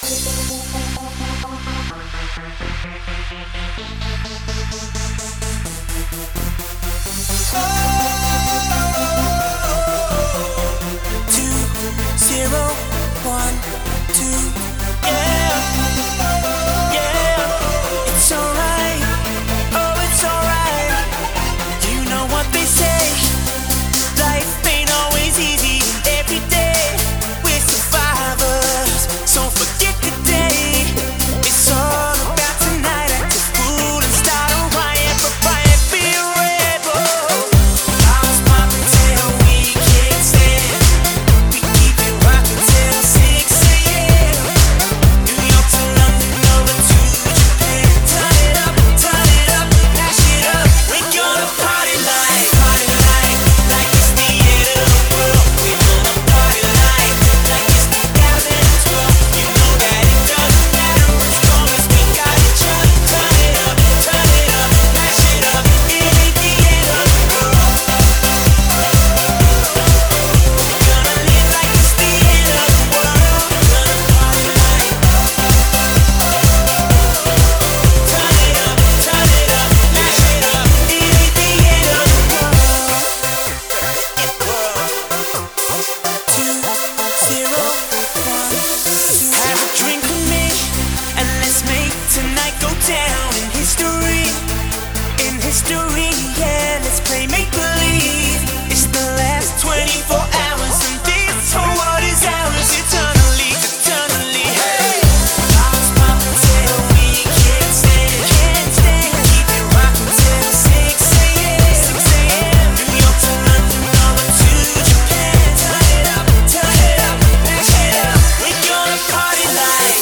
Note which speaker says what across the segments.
Speaker 1: Yeah, let's play make believe. It's the last 24 hours, and this whole world is ours eternally, eternally. Hey, pops poppin' till we can't stand, can't stand. Keep it rockin' till 6 a.m., 6 a.m. New York to London, over to Japan. Turn it up, mash it up. We're gonna party like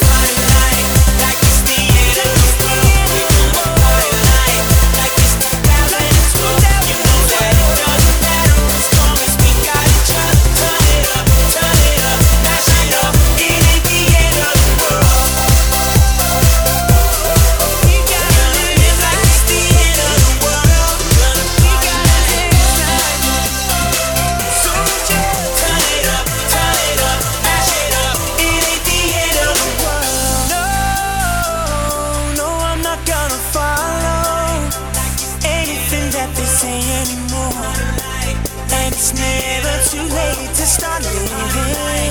Speaker 1: it's the end of the world. We're gonna party like it's 2012. You know that it doesn't matter as long as we got each other. Turn it up, mash it up. It ain't the end of the world. We gotta live like it's the end of the world. We gotta live like. So just turn it up, mash it up. It ain't the end of the world. No, I'm not gonna follow anything that they say anymore. And it's never too late to start living.